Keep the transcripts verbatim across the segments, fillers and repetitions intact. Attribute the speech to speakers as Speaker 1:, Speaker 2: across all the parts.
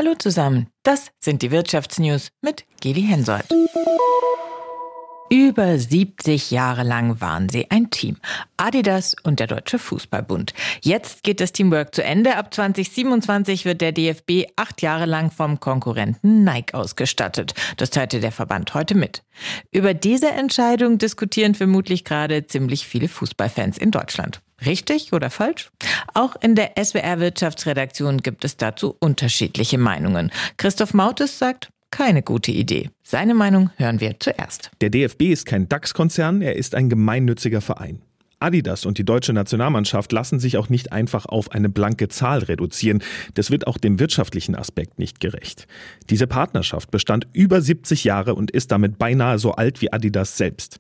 Speaker 1: Hallo zusammen, das sind die Wirtschaftsnews mit Geli Hensoldt. Über siebzig Jahre lang waren sie ein Team. Adidas und der Deutsche Fußballbund. Jetzt geht das Teamwork zu Ende. Ab zwanzig siebenundzwanzig wird der D F B acht Jahre lang vom Konkurrenten Nike ausgestattet. Das teilte der Verband heute mit. Über diese Entscheidung diskutieren vermutlich gerade ziemlich viele Fußballfans in Deutschland. Richtig oder falsch? Auch in der S W R-Wirtschaftsredaktion gibt es dazu unterschiedliche Meinungen. Christoph Mautes sagt, keine gute Idee. Seine Meinung hören wir zuerst.
Speaker 2: Der D F B ist kein DAX-Konzern, er ist ein gemeinnütziger Verein. Adidas und die deutsche Nationalmannschaft lassen sich auch nicht einfach auf eine blanke Zahl reduzieren. Das wird auch dem wirtschaftlichen Aspekt nicht gerecht. Diese Partnerschaft bestand über siebzig Jahre und ist damit beinahe so alt wie Adidas selbst.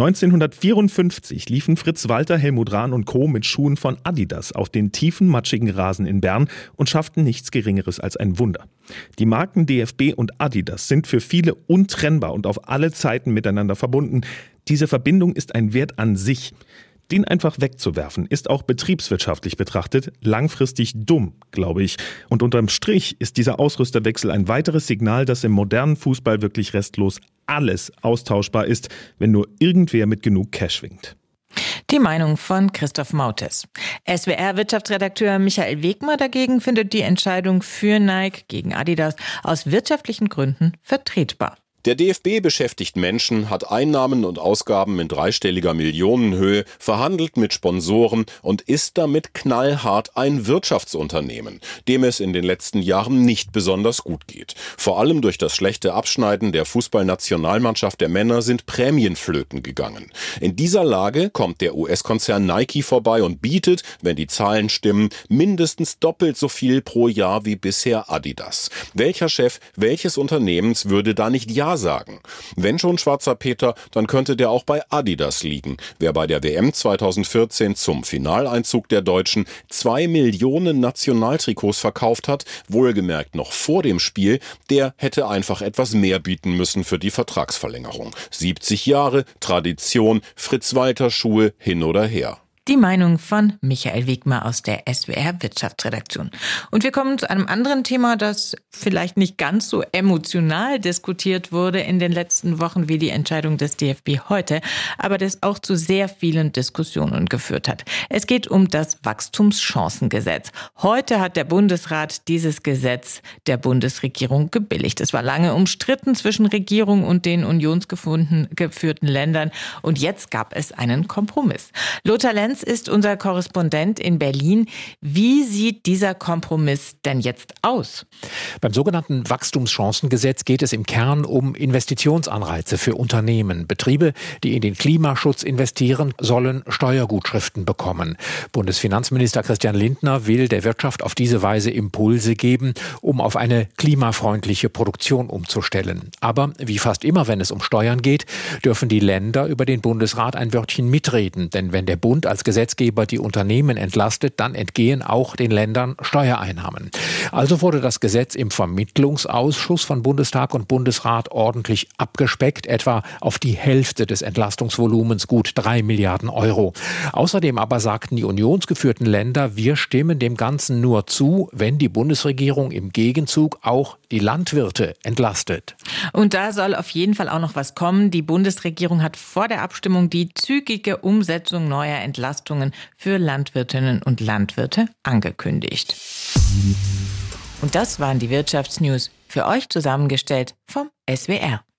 Speaker 2: neunzehnhundertvierundfünfzig liefen Fritz Walter, Helmut Rahn und Co. mit Schuhen von Adidas auf den tiefen, matschigen Rasen in Bern und schafften nichts Geringeres als ein Wunder. Die Marken D F B und Adidas sind für viele untrennbar und auf alle Zeiten miteinander verbunden. Diese Verbindung ist ein Wert an sich. Den einfach wegzuwerfen, ist auch betriebswirtschaftlich betrachtet langfristig dumm, glaube ich. Und unterm Strich ist dieser Ausrüsterwechsel ein weiteres Signal, dass im modernen Fußball wirklich restlos alles austauschbar ist, wenn nur irgendwer mit genug Cash winkt.
Speaker 1: Die Meinung von Christoph Mautes. S W R-Wirtschaftsredakteur Michael Wegmer dagegen findet die Entscheidung für Nike gegen Adidas aus wirtschaftlichen Gründen vertretbar.
Speaker 3: Der D F B beschäftigt Menschen, hat Einnahmen und Ausgaben in dreistelliger Millionenhöhe, verhandelt mit Sponsoren und ist damit knallhart ein Wirtschaftsunternehmen, dem es in den letzten Jahren nicht besonders gut geht. Vor allem durch das schlechte Abschneiden der Fußballnationalmannschaft der Männer sind Prämien flöten gegangen. In dieser Lage kommt der U S-Konzern Nike vorbei und bietet, wenn die Zahlen stimmen, mindestens doppelt so viel pro Jahr wie bisher Adidas. Welcher Chef welches Unternehmens würde da nicht Ja sagen? Wenn schon schwarzer Peter, dann könnte der auch bei Adidas liegen. Wer bei der W M zweitausendvierzehn zum Finaleinzug der Deutschen zwei Millionen Nationaltrikots verkauft hat, wohlgemerkt noch vor dem Spiel, der hätte einfach etwas mehr bieten müssen für die Vertragsverlängerung. siebzig Jahre, Tradition, Fritz-Walter-Schuhe hin oder her.
Speaker 1: Die Meinung von Michael Wegmer aus der S W R-Wirtschaftsredaktion. Und wir kommen zu einem anderen Thema, das vielleicht nicht ganz so emotional diskutiert wurde in den letzten Wochen wie die Entscheidung des D F B heute, aber das auch zu sehr vielen Diskussionen geführt hat. Es geht um das Wachstumschancengesetz. Heute hat der Bundesrat dieses Gesetz der Bundesregierung gebilligt. Es war lange umstritten zwischen Regierung und den unionsgeführten Ländern und jetzt gab es einen Kompromiss. Lothar Lenz ist unser Korrespondent in Berlin. Wie sieht dieser Kompromiss denn jetzt aus?
Speaker 4: Beim sogenannten Wachstumschancengesetz geht es im Kern um Investitionsanreize für Unternehmen. Betriebe, die in den Klimaschutz investieren, sollen Steuergutschriften bekommen. Bundesfinanzminister Christian Lindner will der Wirtschaft auf diese Weise Impulse geben, um auf eine klimafreundliche Produktion umzustellen. Aber wie fast immer, wenn es um Steuern geht, dürfen die Länder über den Bundesrat ein Wörtchen mitreden. Denn wenn der Bund als Gesetzgeber die Unternehmen entlastet, dann entgehen auch den Ländern Steuereinnahmen. Also wurde das Gesetz im Vermittlungsausschuss von Bundestag und Bundesrat ordentlich abgespeckt, etwa auf die Hälfte des Entlastungsvolumens, gut drei Milliarden Euro. Außerdem aber sagten die unionsgeführten Länder, wir stimmen dem Ganzen nur zu, wenn die Bundesregierung im Gegenzug auch die Landwirte entlastet.
Speaker 1: Und da soll auf jeden Fall auch noch was kommen. Die Bundesregierung hat vor der Abstimmung die zügige Umsetzung neuer Entlastungen für Landwirtinnen und Landwirte angekündigt. Und das waren die Wirtschaftsnews, für euch zusammengestellt vom S W R.